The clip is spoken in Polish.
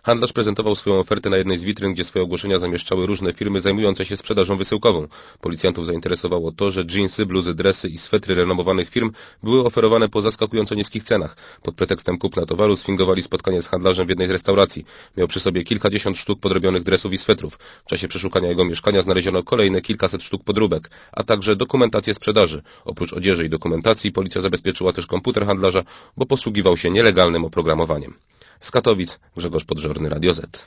Handlarz prezentował swoją ofertę na jednej z witryn, gdzie swoje ogłoszenia zamieszczały różne firmy zajmujące się sprzedażą wysyłkową. Policjantów zainteresowało to, że dżinsy, bluzy, dresy i swetry renomowanych firm były oferowane po zaskakująco niskich cenach. Pod pretekstem kupna towaru sfingowali spotkanie z handlarzem w jednej z restauracji. Miał przy sobie kilkadziesiąt sztuk podrobionych dresów i swetrów. W czasie przeszukania jego mieszkania znaleziono kolejne kilkaset sztuk podróbek, a także dokumentację sprzedaży. Oprócz odzieży i dokumentacji policja zabezpieczyła też komputer handlarza, bo posługiwał się nielegalnym oprogramowaniem. Z Katowic Grzegorz Podżorny, Radio Z.